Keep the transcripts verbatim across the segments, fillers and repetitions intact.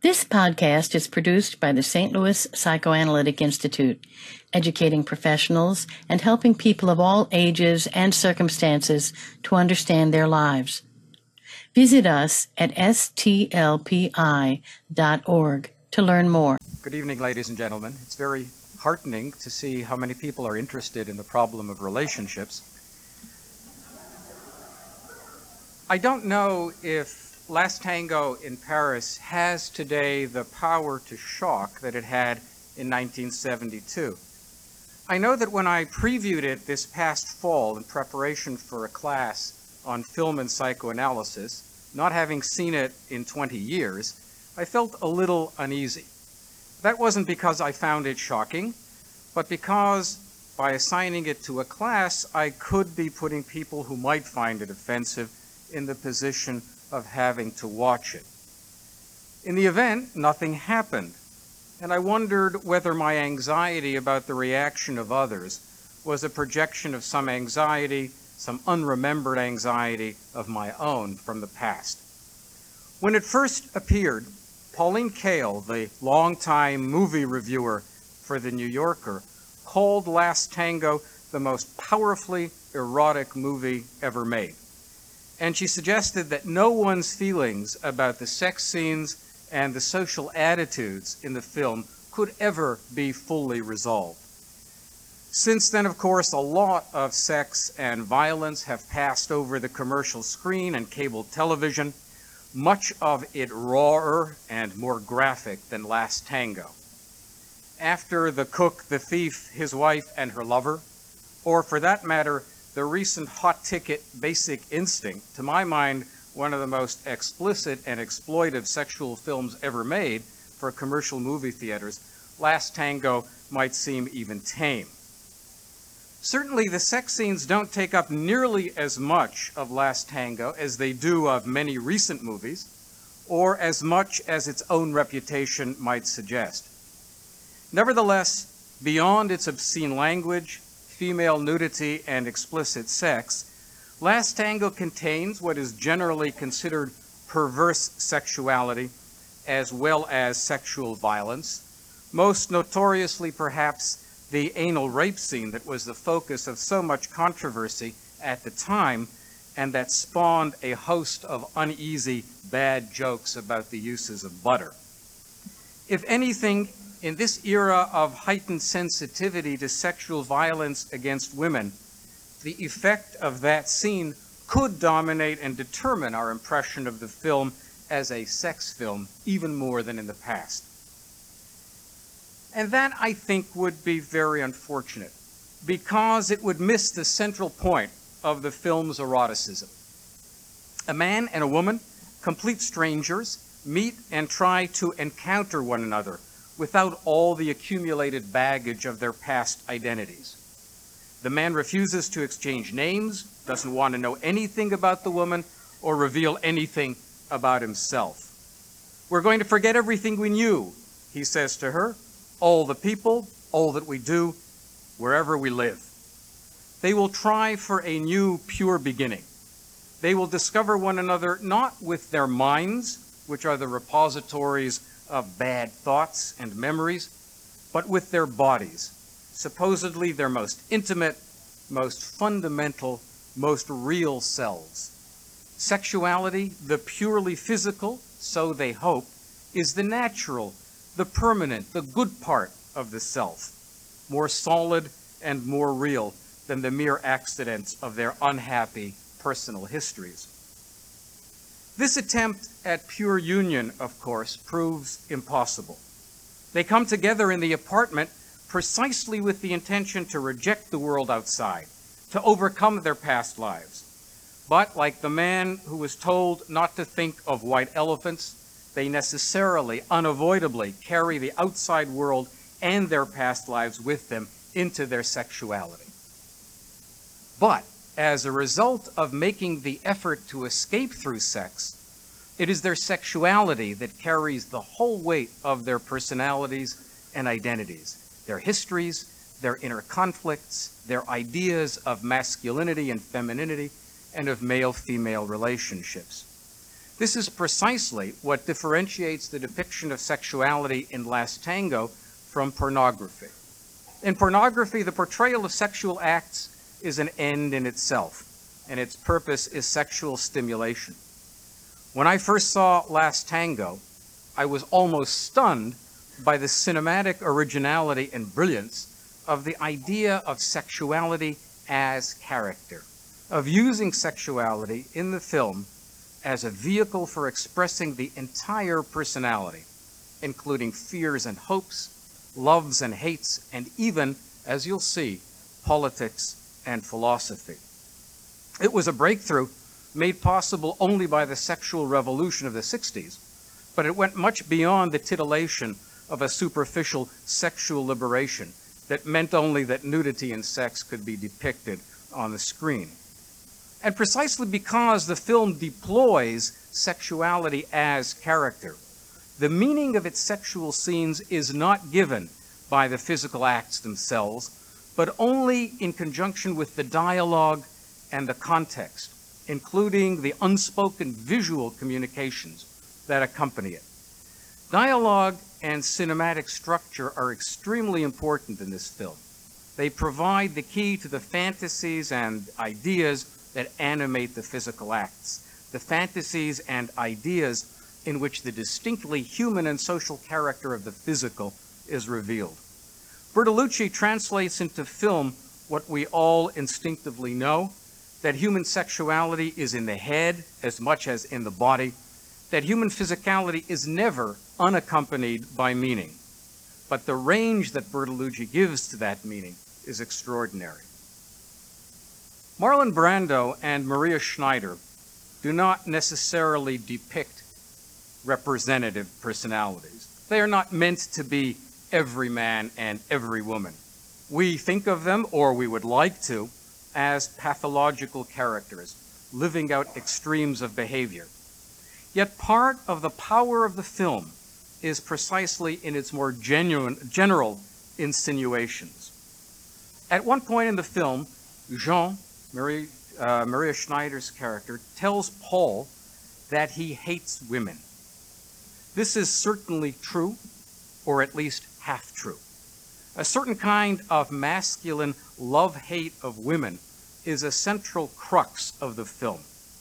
This podcast is produced by the Saint Louis Psychoanalytic Institute, educating professionals and helping people of all ages and circumstances to understand their lives. Visit us at S T L P I dot org to learn more. Good evening, ladies and gentlemen. It's very heartening to see how many people are interested in the problem of relationships. I don't know if Last Tango in Paris has today the power to shock that it had in nineteen seventy-two. I know that when I previewed it this past fall in preparation for a class on film and psychoanalysis, not having seen it in twenty years, I felt a little uneasy. That wasn't because I found it shocking, but because by assigning it to a class, I could be putting people who might find it offensive in the position of having to watch it. In the event, nothing happened, and I wondered whether my anxiety about the reaction of others was a projection of some anxiety, some unremembered anxiety of my own from the past. When it first appeared, Pauline Kael, the longtime movie reviewer for The New Yorker, called Last Tango the most powerfully erotic movie ever made. And she suggested that no one's feelings about the sex scenes and the social attitudes in the film could ever be fully resolved. Since then, of course, a lot of sex and violence have passed over the commercial screen and cable television, much of it rawer and more graphic than Last Tango. After The Cook, the Thief, His Wife, and Her Lover, or for that matter, the recent hot ticket Basic Instinct, to my mind, one of the most explicit and exploitive sexual films ever made for commercial movie theaters, Last Tango might seem even tame. Certainly, the sex scenes don't take up nearly as much of Last Tango as they do of many recent movies, or as much as its own reputation might suggest. Nevertheless, beyond its obscene language, female nudity, and explicit sex, Last Tango contains what is generally considered perverse sexuality, as well as sexual violence, most notoriously perhaps the anal rape scene that was the focus of so much controversy at the time, and that spawned a host of uneasy, bad jokes about the uses of butter. If anything, in this era of heightened sensitivity to sexual violence against women, the effect of that scene could dominate and determine our impression of the film as a sex film, even more than in the past. And that, I think, would be very unfortunate, because it would miss the central point of the film's eroticism. A man and a woman, complete strangers, meet and try to encounter one another without all the accumulated baggage of their past identities. The man refuses to exchange names, doesn't want to know anything about the woman, or reveal anything about himself. "We're going to forget everything we knew," he says to her, "all the people, all that we do, wherever we live." They will try for a new, pure beginning. They will discover one another not with their minds, which are the repositories of bad thoughts and memories, but with their bodies, supposedly their most intimate, most fundamental, most real selves. Sexuality, the purely physical, so they hope, is the natural, the permanent, the good part of the self, more solid and more real than the mere accidents of their unhappy personal histories. This attempt at pure union, of course, proves impossible. They come together in the apartment precisely with the intention to reject the world outside, to overcome their past lives. But like the man who was told not to think of white elephants, they necessarily, unavoidably carry the outside world and their past lives with them into their sexuality. But as a result of making the effort to escape through sex, it is their sexuality that carries the whole weight of their personalities and identities, their histories, their inner conflicts, their ideas of masculinity and femininity, and of male-female relationships. This is precisely what differentiates the depiction of sexuality in Last Tango from pornography. In pornography, the portrayal of sexual acts is an end in itself, and its purpose is sexual stimulation. When I first saw Last Tango, I was almost stunned by the cinematic originality and brilliance of the idea of sexuality as character, of using sexuality in the film as a vehicle for expressing the entire personality, including fears and hopes, loves and hates, and even, as you'll see, politics and philosophy. It was a breakthrough made possible only by the sexual revolution of the sixties, but it went much beyond the titillation of a superficial sexual liberation that meant only that nudity and sex could be depicted on the screen. And precisely because the film deploys sexuality as character, the meaning of its sexual scenes is not given by the physical acts themselves, but only in conjunction with the dialogue and the context, including the unspoken visual communications that accompany it. Dialogue and cinematic structure are extremely important in this film. They provide the key to the fantasies and ideas that animate the physical acts, the fantasies and ideas in which the distinctly human and social character of the physical is revealed. Bertolucci translates into film what we all instinctively know, that human sexuality is in the head as much as in the body, that human physicality is never unaccompanied by meaning. But the range that Bertolucci gives to that meaning is extraordinary. Marlon Brando and Maria Schneider do not necessarily depict representative personalities. They are not meant to be every man and every woman. We think of them, or we would like to, as pathological characters, living out extremes of behavior. Yet part of the power of the film is precisely in its more genuine, general insinuations. At one point in the film, Jean, Marie, uh, Maria Schneider's character, tells Paul that he hates women. This is certainly true, or at least half true. A certain kind of masculine love-hate of women is a central crux of the film.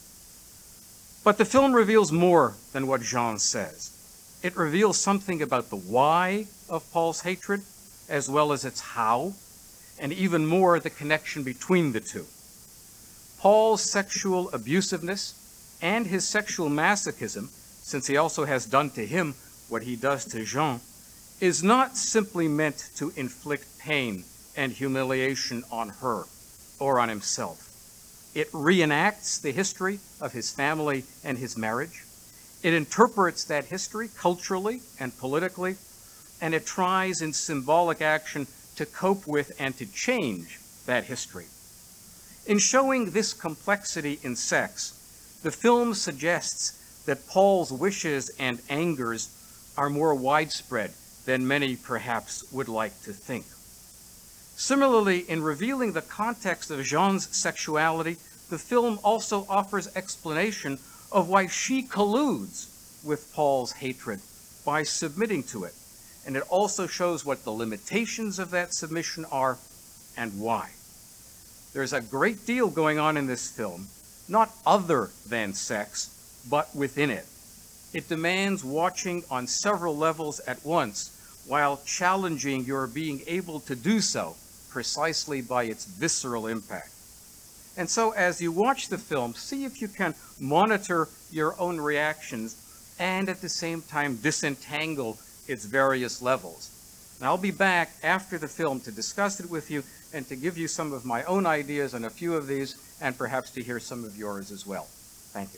But the film reveals more than what Jean says. It reveals something about the why of Paul's hatred, as well as its how, and even more the connection between the two. Paul's sexual abusiveness and his sexual masochism, since he also has done to him what he does to Jean, is not simply meant to inflict pain and humiliation on her or on himself. It reenacts the history of his family and his marriage. It interprets that history culturally and politically, and it tries in symbolic action to cope with and to change that history. In showing this complexity in sex, the film suggests that Paul's wishes and angers are more widespread than many perhaps would like to think. Similarly, in revealing the context of Jean's sexuality, the film also offers explanation of why she colludes with Paul's hatred by submitting to it. And it also shows what the limitations of that submission are and why. There's a great deal going on in this film, not other than sex, but within it. It demands watching on several levels at once, while challenging your being able to do so precisely by its visceral impact. And so as you watch the film, see if you can monitor your own reactions and at the same time disentangle its various levels. And I'll be back after the film to discuss it with you and to give you some of my own ideas on a few of these, and perhaps to hear some of yours as well. Thank you.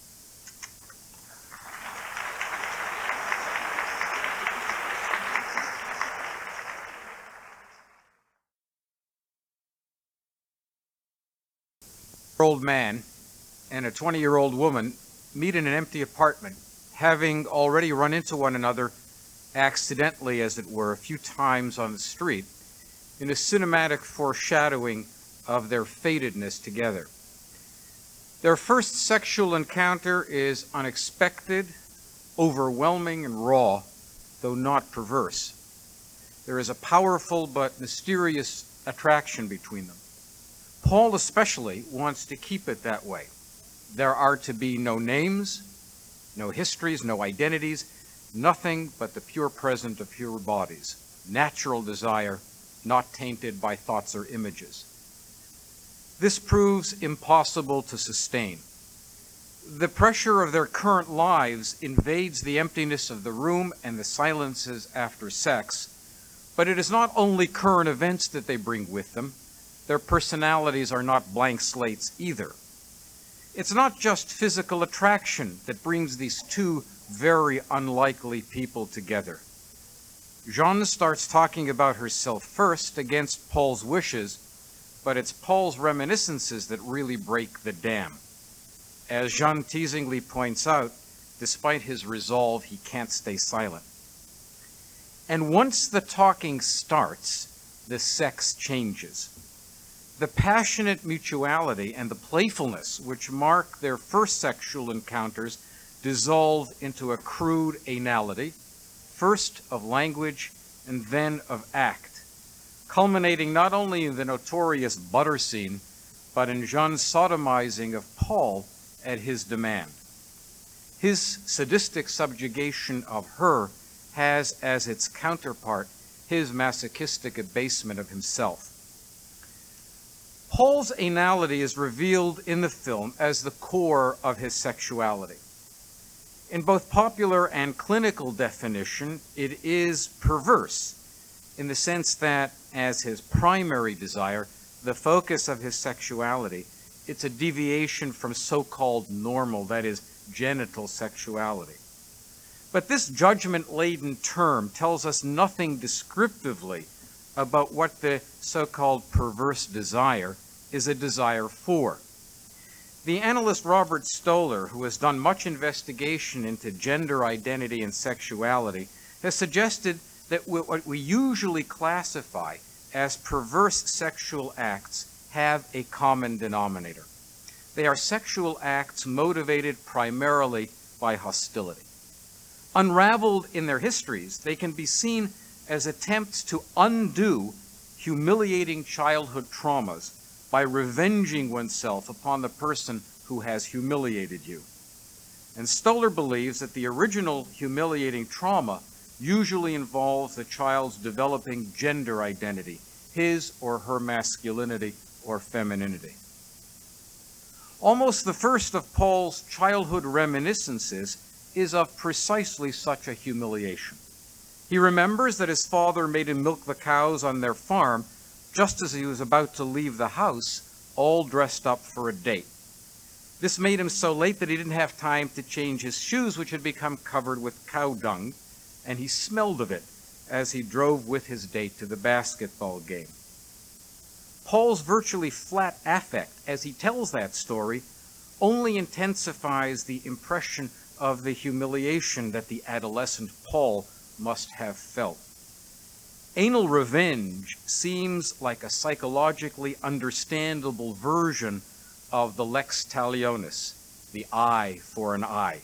Old man and a twenty-year-old woman meet in an empty apartment, having already run into one another accidentally, as it were, a few times on the street, in a cinematic foreshadowing of their fatedness together. Their first sexual encounter is unexpected, overwhelming, and raw, though not perverse. There is a powerful but mysterious attraction between them. Paul especially wants to keep it that way. There are to be no names, no histories, no identities, nothing but the pure present of pure bodies, natural desire, not tainted by thoughts or images. This proves impossible to sustain. The pressure of their current lives invades the emptiness of the room and the silences after sex, but it is not only current events that they bring with them. Their personalities are not blank slates either. It's not just physical attraction that brings these two very unlikely people together. Jeanne starts talking about herself first against Paul's wishes, but it's Paul's reminiscences that really break the dam. As Jeanne teasingly points out, despite his resolve, he can't stay silent. And once the talking starts, the sex changes. The passionate mutuality and the playfulness which mark their first sexual encounters dissolve into a crude anality, first of language and then of act, culminating not only in the notorious butter scene, but in Jeanne's sodomizing of Paul at his demand. His sadistic subjugation of her has as its counterpart his masochistic abasement of himself. Paul's anality is revealed in the film as the core of his sexuality. In both popular and clinical definition, it is perverse, in the sense that, as his primary desire, the focus of his sexuality, it's a deviation from so-called normal, that is, genital sexuality. But this judgment-laden term tells us nothing descriptively about what the so-called perverse desire is a desire for. The analyst Robert Stoller, who has done much investigation into gender identity and sexuality, has suggested that what we usually classify as perverse sexual acts have a common denominator. They are sexual acts motivated primarily by hostility. Unraveled in their histories, they can be seen as attempts to undo humiliating childhood traumas by revenging oneself upon the person who has humiliated you. And Stoller believes that the original humiliating trauma usually involves the child's developing gender identity, his or her masculinity or femininity. Almost the first of Paul's childhood reminiscences is of precisely such a humiliation. He remembers that his father made him milk the cows on their farm just as he was about to leave the house, all dressed up for a date. This made him so late that he didn't have time to change his shoes, which had become covered with cow dung, and he smelled of it as he drove with his date to the basketball game. Paul's virtually flat affect, as he tells that story, only intensifies the impression of the humiliation that the adolescent Paul must have felt. Anal revenge seems like a psychologically understandable version of the lex talionis, the eye for an eye.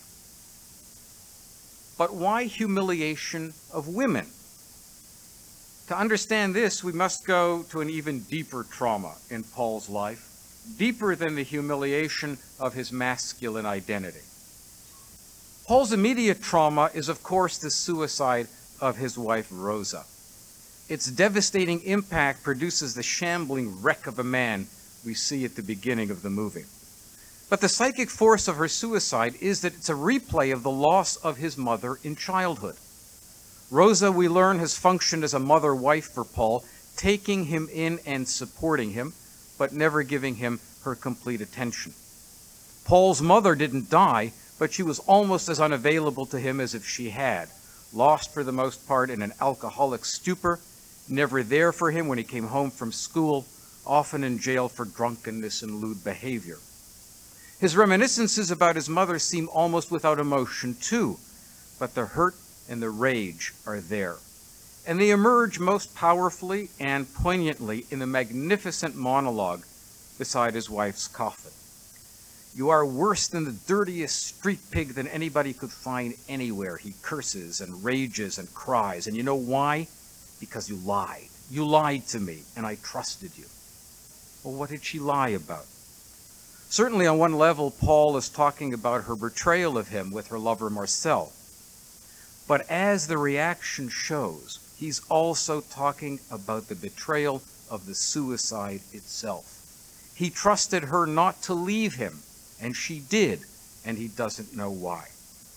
But why humiliation of women? To understand this, we must go to an even deeper trauma in Paul's life, deeper than the humiliation of his masculine identity. Paul's immediate trauma is, of course, the suicide of his wife, Rosa. Its devastating impact produces the shambling wreck of a man we see at the beginning of the movie. But the psychic force of her suicide is that it's a replay of the loss of his mother in childhood. Rosa, we learn, has functioned as a mother-wife for Paul, taking him in and supporting him, but never giving him her complete attention. Paul's mother didn't die, but she was almost as unavailable to him as if she had, lost for the most part in an alcoholic stupor, never there for him when he came home from school, often in jail for drunkenness and lewd behavior. His reminiscences about his mother seem almost without emotion too, but the hurt and the rage are there. And they emerge most powerfully and poignantly in the magnificent monologue beside his wife's coffin. You are worse than the dirtiest street pig than anybody could find anywhere. He curses and rages and cries. And you know why? Because you lied. You lied to me, and I trusted you. Well, what did she lie about? Certainly on one level, Paul is talking about her betrayal of him with her lover Marcel. But as the reaction shows, he's also talking about the betrayal of the suicide itself. He trusted her not to leave him, and she did, and he doesn't know why.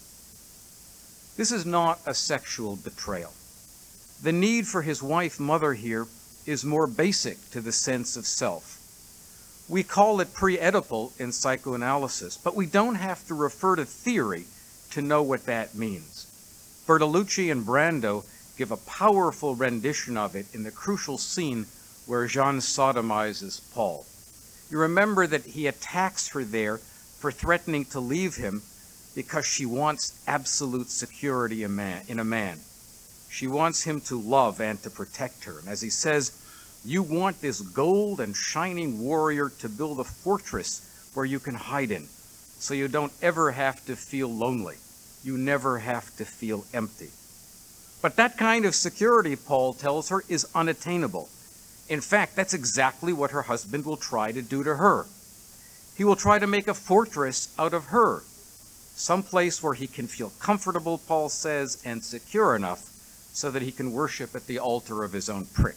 This is not a sexual betrayal. The need for his wife mother here is more basic to the sense of self. We call it pre-Oedipal in psychoanalysis, but we don't have to refer to theory to know what that means. Bertolucci and Brando give a powerful rendition of it in the crucial scene where Jean sodomizes Paul. You remember that he attacks her there for threatening to leave him because she wants absolute security in a man. She wants him to love and to protect her. And as he says, you want this gold and shining warrior to build a fortress where you can hide in, so you don't ever have to feel lonely. You never have to feel empty. But that kind of security, Paul tells her, is unattainable. In fact, that's exactly what her husband will try to do to her. He will try to make a fortress out of her, someplace where he can feel comfortable, Paul says, and secure enough so that he can worship at the altar of his own prick.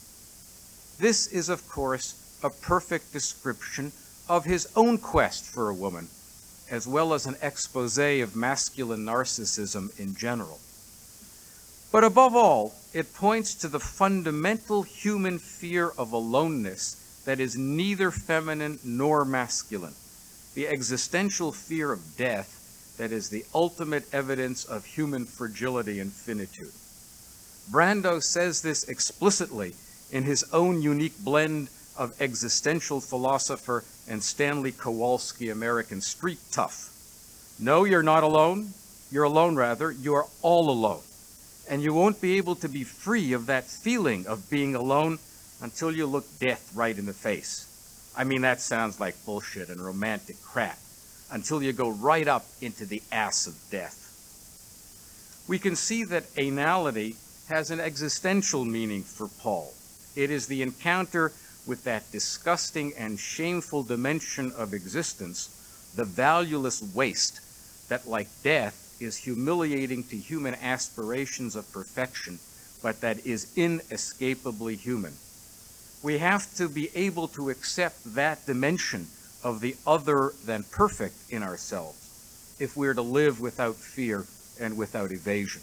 This is, of course, a perfect description of his own quest for a woman, as well as an expose of masculine narcissism in general. But above all, it points to the fundamental human fear of aloneness that is neither feminine nor masculine, the existential fear of death that is the ultimate evidence of human fragility and finitude. Brando says this explicitly in his own unique blend of existential philosopher and Stanley Kowalski American street tough. No, you're not alone. You're alone, rather. You are all alone. And you won't be able to be free of that feeling of being alone until you look death right in the face. I mean, that sounds like bullshit and romantic crap. Until you go right up into the ass of death. We can see that anality has an existential meaning for Paul. It is the encounter with that disgusting and shameful dimension of existence, the valueless waste that, like death, is humiliating to human aspirations of perfection, but that is inescapably human. We have to be able to accept that dimension of the other than perfect in ourselves if we're to live without fear and without evasion.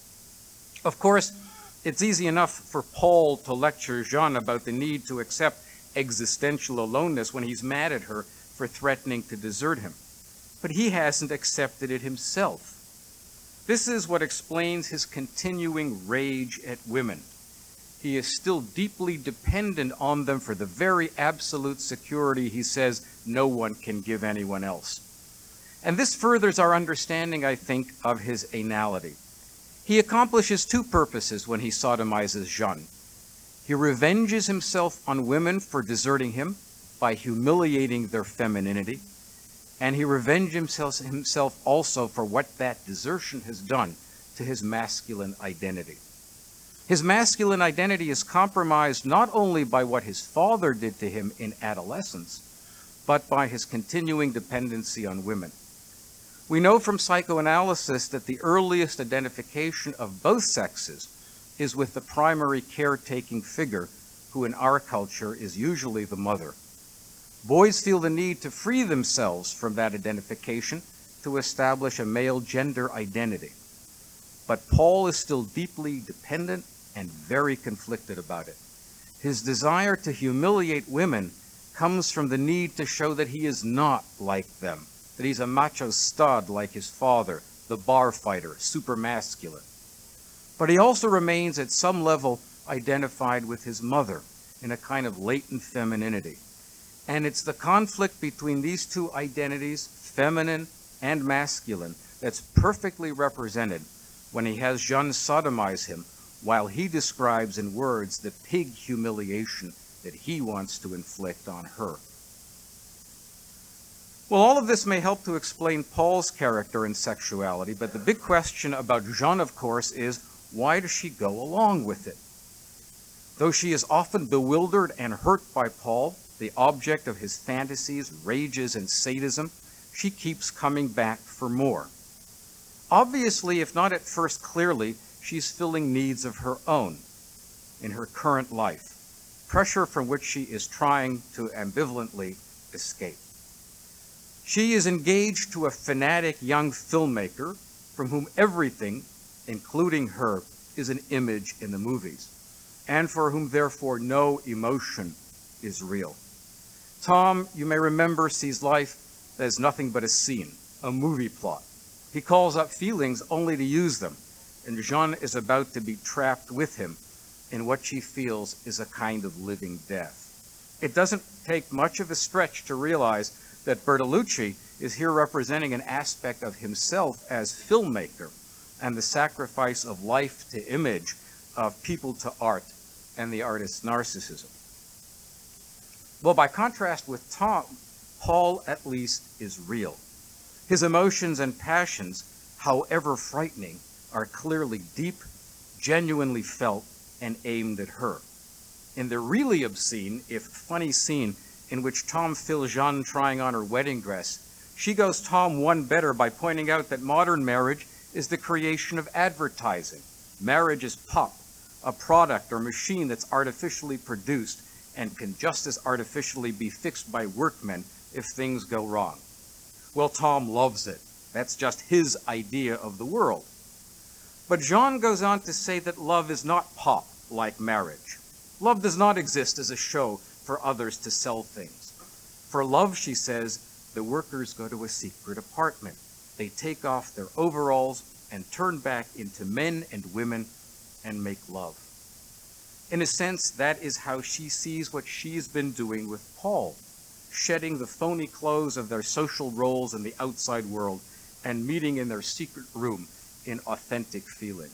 Of course, it's easy enough for Paul to lecture Jean about the need to accept existential aloneness when he's mad at her for threatening to desert him. But he hasn't accepted it himself. This is what explains his continuing rage at women. He is still deeply dependent on them for the very absolute security he says no one can give anyone else. And this furthers our understanding, I think, of his anality. He accomplishes two purposes when he sodomizes Jeanne. He revenges himself on women for deserting him by humiliating their femininity, and he revenges himself also for what that desertion has done to his masculine identity. His masculine identity is compromised not only by what his father did to him in adolescence, but by his continuing dependency on women. We know from psychoanalysis that the earliest identification of both sexes is with the primary caretaking figure, who in our culture is usually the mother. Boys feel the need to free themselves from that identification to establish a male gender identity. But Paul is still deeply dependent and very conflicted about it. His desire to humiliate women comes from the need to show that he is not like them, that he's a macho stud like his father, the bar fighter, super masculine. But he also remains at some level identified with his mother in a kind of latent femininity. And it's the conflict between these two identities, feminine and masculine, that's perfectly represented when he has Jeanne sodomize him while he describes in words the pig humiliation that he wants to inflict on her. Well, all of this may help to explain Paul's character and sexuality, but the big question about Jeanne, of course, is why does she go along with it? Though she is often bewildered and hurt by Paul, the object of his fantasies, rages, and sadism, she keeps coming back for more. Obviously, if not at first clearly, she's filling needs of her own in her current life, pressure from which she is trying to ambivalently escape. She is engaged to a fanatic young filmmaker from whom everything, including her, is an image in the movies, and for whom, therefore, no emotion is real. Tom, you may remember, sees life as nothing but a scene, a movie plot. He calls up feelings only to use them, and Jeanne is about to be trapped with him in what she feels is a kind of living death. It doesn't take much of a stretch to realize that Bertolucci is here representing an aspect of himself as filmmaker and the sacrifice of life to image, of people to art, and the artist's narcissism. Well, by contrast with Tom, Paul at least is real. His emotions and passions, however frightening, are clearly deep, genuinely felt, and aimed at her. In the really obscene, if funny scene in which Tom fills Jeanne trying on her wedding dress, she goes Tom one better by pointing out that modern marriage is the creation of advertising. Marriage is pop, a product or machine that's artificially produced and can just as artificially be fixed by workmen if things go wrong. Well, Tom loves it. That's just his idea of the world. But Jeanne goes on to say that love is not pop like marriage. Love does not exist as a show for others to sell things. For love, she says, the workers go to a secret apartment. They take off their overalls and turn back into men and women and make love. In a sense, that is how she sees what she's been doing with Paul, shedding the phony clothes of their social roles in the outside world and meeting in their secret room in authentic feeling.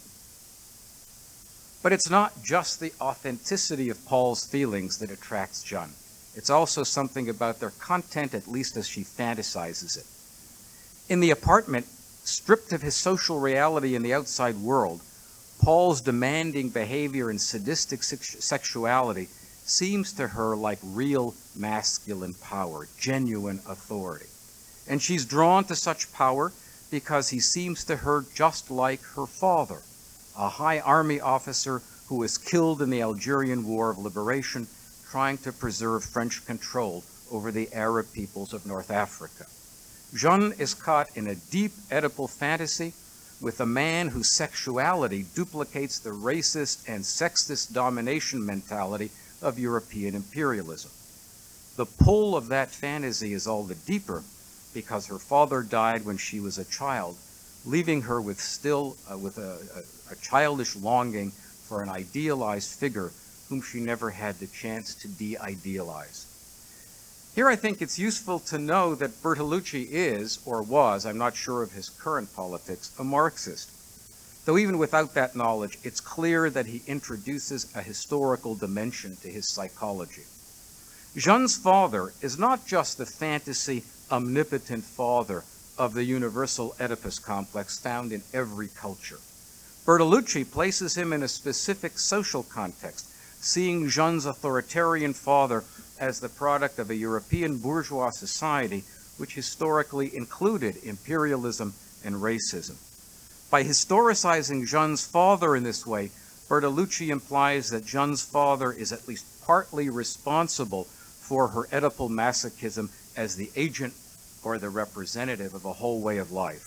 But it's not just the authenticity of Paul's feelings that attracts Jeanne. It's also something about their content, at least as she fantasizes it. In the apartment, stripped of his social reality in the outside world, Paul's demanding behavior and sadistic sexuality seems to her like real masculine power, genuine authority. And she's drawn to such power because he seems to her just like her father, a high army officer who was killed in the Algerian War of Liberation, trying to preserve French control over the Arab peoples of North Africa. Jeanne is caught in a deep Oedipal fantasy with a man whose sexuality duplicates the racist and sexist domination mentality of European imperialism. The pull of that fantasy is all the deeper because her father died when she was a child, leaving her with still uh, with a, a, a childish longing for an idealized figure whom she never had the chance to de-idealize. Here I think it's useful to know that Bertolucci is, or was, I'm not sure of his current politics, a Marxist. Though even without that knowledge, it's clear that he introduces a historical dimension to his psychology. Jeanne's father is not just the fantasy omnipotent father of the universal Oedipus complex found in every culture. Bertolucci places him in a specific social context, seeing Jeanne's authoritarian father as the product of a European bourgeois society which historically included imperialism and racism. By historicizing Jeanne's father in this way, Bertolucci implies that Jeanne's father is at least partly responsible for her Oedipal masochism as the agent or the representative of a whole way of life.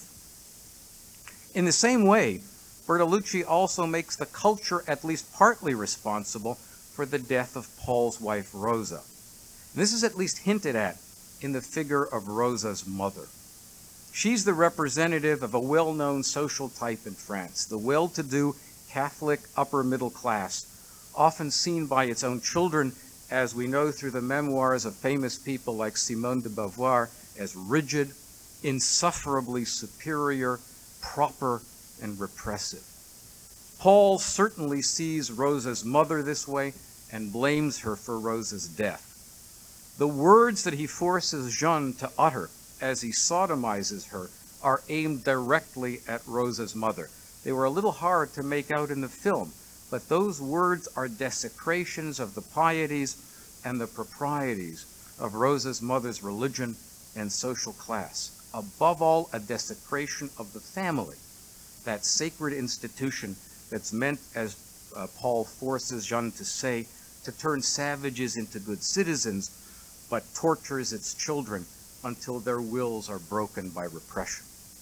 In the same way, Bertolucci also makes the culture at least partly responsible for the death of Paul's wife, Rosa. And this is at least hinted at in the figure of Rosa's mother. She's the representative of a well-known social type in France, the well-to-do Catholic upper middle class, often seen by its own children, as we know through the memoirs of famous people like Simone de Beauvoir, as rigid, insufferably superior, proper, and repressive. Paul certainly sees Rosa's mother this way and blames her for Rosa's death. The words that he forces Jeanne to utter as he sodomizes her are aimed directly at Rosa's mother. They were a little hard to make out in the film, but those words are desecrations of the pieties and the proprieties of Rosa's mother's religion and social class. Above all, a desecration of the family, that sacred institution that's meant, as uh, Paul forces Jeanne to say, to turn savages into good citizens, but tortures its children until their wills are broken by repression.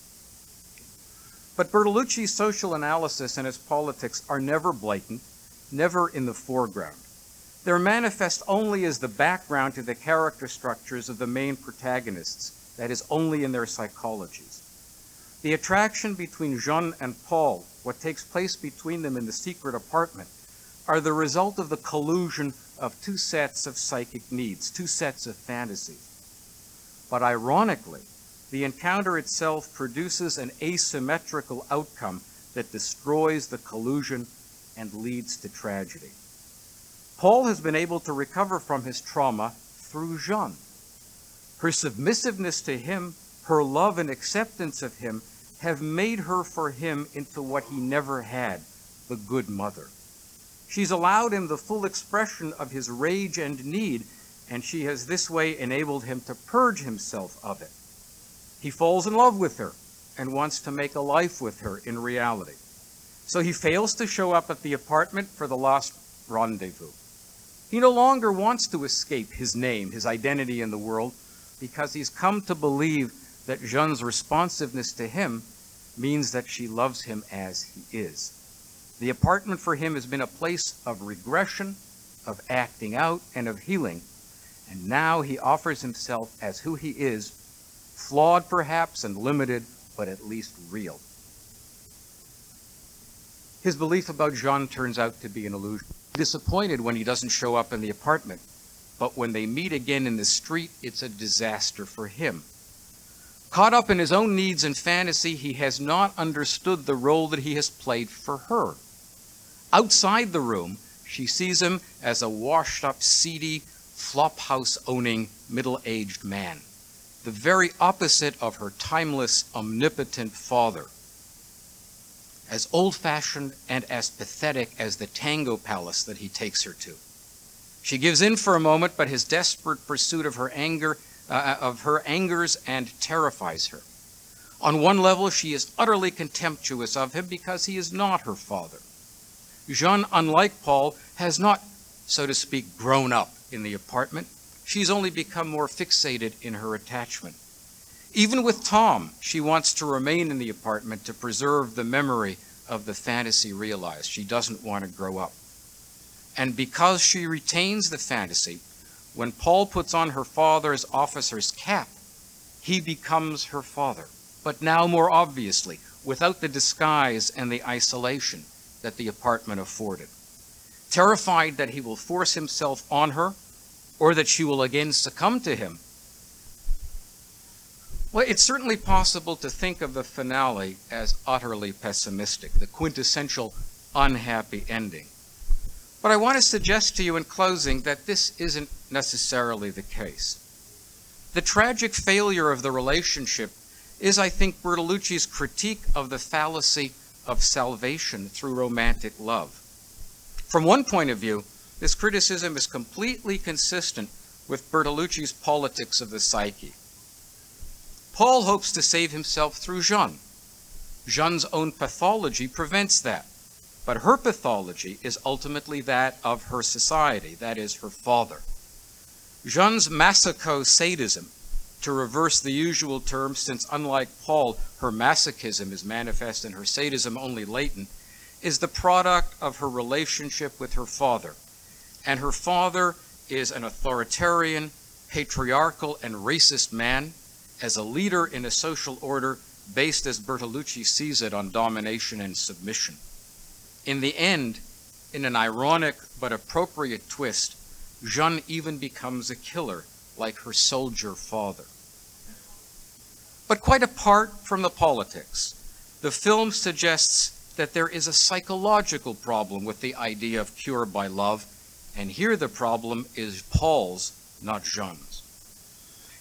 But Bertolucci's social analysis and his politics are never blatant, never in the foreground. They're manifest only as the background to the character structures of the main protagonists, that is, only in their psychologies. The attraction between Jeanne and Paul, what takes place between them in the secret apartment, are the result of the collusion of two sets of psychic needs, two sets of fantasies. But ironically, the encounter itself produces an asymmetrical outcome that destroys the collusion and leads to tragedy. Paul has been able to recover from his trauma through Jeanne. Her submissiveness to him, her love and acceptance of him, have made her for him into what he never had, the good mother. She's allowed him the full expression of his rage and need, and she has this way enabled him to purge himself of it. He falls in love with her and wants to make a life with her in reality. So he fails to show up at the apartment for the lost rendezvous. He no longer wants to escape his name, his identity in the world, because he's come to believe that Jeanne's responsiveness to him means that she loves him as he is. The apartment for him has been a place of regression, of acting out, and of healing. And now he offers himself as who he is, flawed perhaps and limited, but at least real. His belief about Jeanne turns out to be an illusion. Disappointed when he doesn't show up in the apartment, but when they meet again in the street, it's a disaster for him. Caught up in his own needs and fantasy, he has not understood the role that he has played for her. Outside the room, she sees him as a washed-up, seedy, flophouse-owning, middle-aged man, the very opposite of her timeless, omnipotent father. As old-fashioned and as pathetic as the tango palace that he takes her to. She gives in for a moment, but his desperate pursuit of her anger, uh, of her angers and terrifies her. On one level, she is utterly contemptuous of him because he is not her father. Jeanne, unlike Paul, has not, so to speak, grown up in the apartment. She's only become more fixated in her attachment. Even with Tom, she wants to remain in the apartment to preserve the memory of the fantasy realized. She doesn't want to grow up. And because she retains the fantasy, when Paul puts on her father's officer's cap, he becomes her father, but now more obviously, without the disguise and the isolation that the apartment afforded. Terrified that he will force himself on her, or that she will again succumb to him, well, it's certainly possible to think of the finale as utterly pessimistic, the quintessential unhappy ending. But I want to suggest to you in closing that this isn't necessarily the case. The tragic failure of the relationship is, I think, Bertolucci's critique of the fallacy of salvation through romantic love. From one point of view, this criticism is completely consistent with Bertolucci's politics of the psyche. Paul hopes to save himself through Jeanne. Jeanne's own pathology prevents that, but her pathology is ultimately that of her society, that is, her father. Jeanne's masocho-sadism, to reverse the usual term, since unlike Paul, her masochism is manifest and her sadism only latent, is the product of her relationship with her father. And her father is an authoritarian, patriarchal, and racist man, as a leader in a social order based, as Bertolucci sees it, on domination and submission. In the end, in an ironic but appropriate twist, Jeanne even becomes a killer, like her soldier father. But quite apart from the politics, the film suggests that there is a psychological problem with the idea of cure by love, and here the problem is Paul's, not Jeanne's.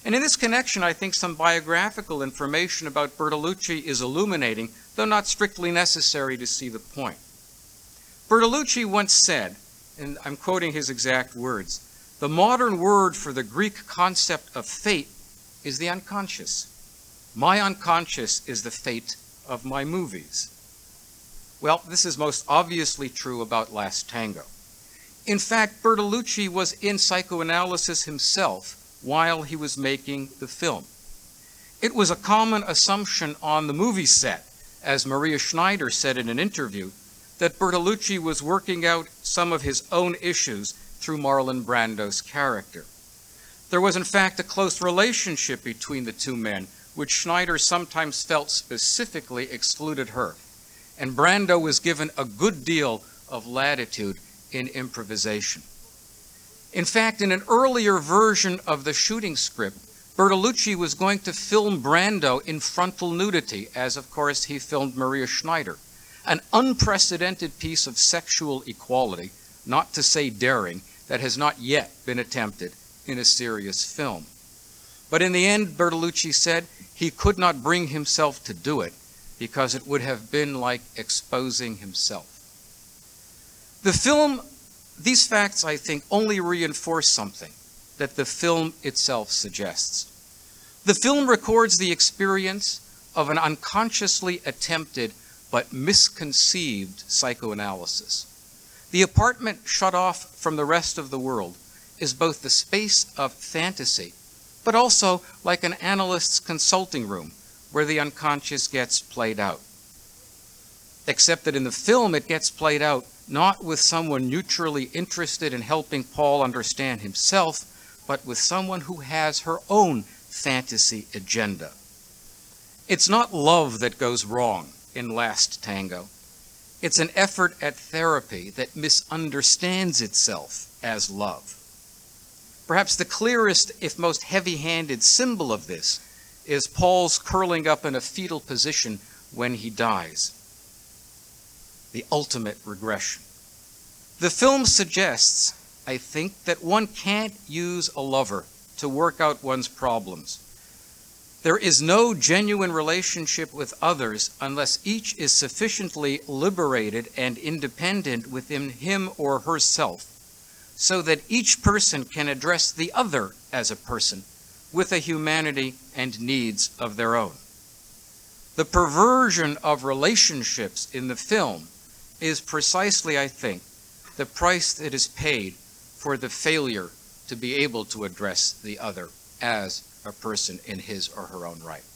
And in this connection, I think some biographical information about Bertolucci is illuminating, though not strictly necessary to see the point. Bertolucci once said, and I'm quoting his exact words, "The modern word for the Greek concept of fate is the unconscious. My unconscious is the fate of my movies." Well, this is most obviously true about Last Tango. In fact, Bertolucci was in psychoanalysis himself while he was making the film. It was a common assumption on the movie set, as Maria Schneider said in an interview, that Bertolucci was working out some of his own issues through Marlon Brando's character. There was in fact a close relationship between the two men, which Schneider sometimes felt specifically excluded her, and Brando was given a good deal of latitude in improvisation. In fact, in an earlier version of the shooting script, Bertolucci was going to film Brando in frontal nudity, as of course he filmed Maria Schneider, an unprecedented piece of sexual equality, not to say daring, that has not yet been attempted in a serious film. But in the end, Bertolucci said he could not bring himself to do it because it would have been like exposing himself. The film, these facts, I think, only reinforce something that the film itself suggests. The film records the experience of an unconsciously attempted but misconceived psychoanalysis. The apartment shut off from the rest of the world is both the space of fantasy, but also like an analyst's consulting room where the unconscious gets played out. Except that in the film it gets played out not with someone neutrally interested in helping Paul understand himself, but with someone who has her own fantasy agenda. It's not love that goes wrong in Last Tango. It's an effort at therapy that misunderstands itself as love. Perhaps the clearest, if most heavy-handed symbol of this is Paul's curling up in a fetal position when he dies. The ultimate regression. The film suggests, I think, that one can't use a lover to work out one's problems. There is no genuine relationship with others unless each is sufficiently liberated and independent within him or herself, so that each person can address the other as a person with a humanity and needs of their own. The perversion of relationships in the film is precisely, I think, the price that is paid for the failure to be able to address the other as a person in his or her own right.